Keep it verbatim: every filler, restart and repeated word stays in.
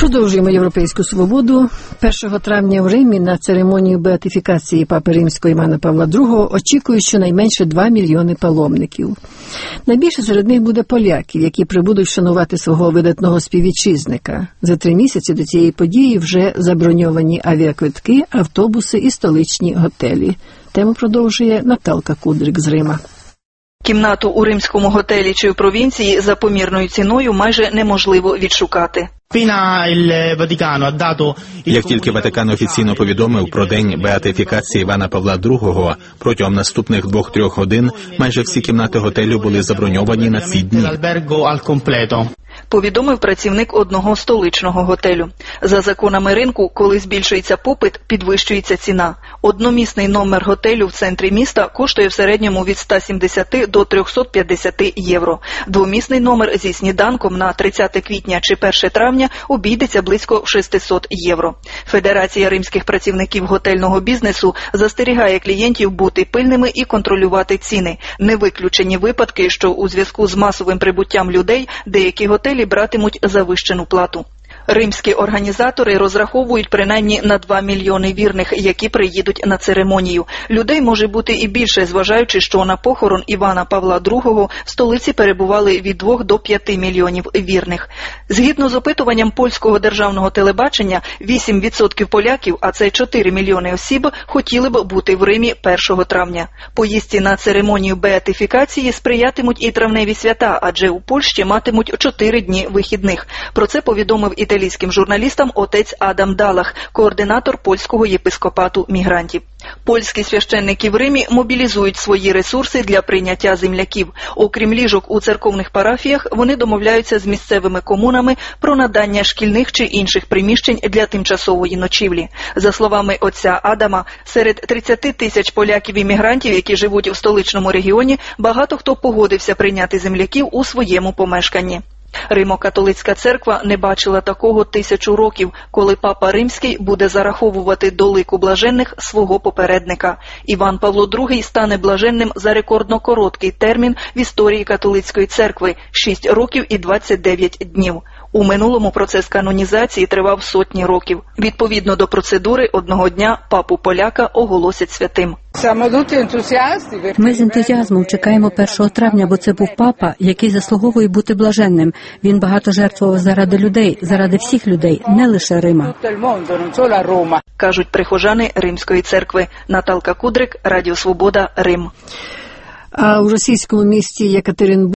Продовжуємо європейську свободу. першого травня в Римі на церемонію беатифікації Папи Римського Івана Павла другого очікують щонайменше два мільйони паломників. Найбільше серед них буде поляків, які прибудуть шанувати свого видатного співвітчизника. За три місяці до цієї події вже заброньовані авіаквитки, автобуси і столичні готелі. Тему продовжує Наталка Кудрик з Рима. Кімнату у римському готелі чи в провінції за помірною ціною майже неможливо відшукати. Як тільки Ватикан офіційно повідомив про день беатифікації Івана Павла другого, протягом наступних двох-трьох годин майже всі кімнати готелю були заброньовані на ці дні. Повідомив працівник одного столичного готелю. За законами ринку, коли збільшується попит, підвищується ціна. Одномісний номер готелю в центрі міста коштує в середньому від ста сімдесяти до трьохсот п'ятдесяти євро. Двомісний номер зі сніданком на тридцяте квітня чи перше травня обійдеться близько шестисот євро. Федерація римських працівників готельного бізнесу застерігає клієнтів бути пильними і контролювати ціни. Не виключені випадки, що у зв'язку з масовим прибуттям людей деякі готелі братимуть завищену плату. Римські організатори розраховують принаймні на два мільйони вірних, які приїдуть на церемонію. Людей може бути і більше, зважаючи, що на похорон Івана Павла другого в столиці перебували від двох до п'яти мільйонів вірних. Згідно з опитуванням польського державного телебачення, вісім відсотків поляків, а це чотири мільйони осіб, хотіли б бути в Римі першого травня. Поїздці на церемонію беатифікації сприятимуть і травневі свята, адже у Польщі матимуть чотири дні вихідних. Про це повідомив італійським журналістам отець Адам Далах, координатор польського єпископату мігрантів. Польські священники в Римі мобілізують свої ресурси для прийняття земляків. Окрім ліжок у церковних парафіях, вони домовляються з місцевими комунами про надання шкільних чи інших приміщень для тимчасової ночівлі. За словами отця Адама, серед тридцяти тисяч поляків-іммігрантів, які живуть у столичному регіоні, багато хто погодився прийняти земляків у своєму помешканні. Римо-католицька церква не бачила такого тисячу років, коли Папа Римський буде зараховувати до лику блаженних свого попередника. Іван Павло другий стане блаженним за рекордно короткий термін в історії католицької церкви – шість років і двадцять дев'ять днів. У минулому процес канонізації тривав сотні років. Відповідно до процедури, одного дня папу-поляка оголосять святим. Ми з ентузіазмом чекаємо першого травня, бо це був папа, який заслуговує бути блаженним. Він багато жертвував заради людей, заради всіх людей, не лише Рима. Кажуть прихожани Римської церкви. Наталка Кудрик, Радіо Свобода, Рим. А у російському місті Єкатеринбург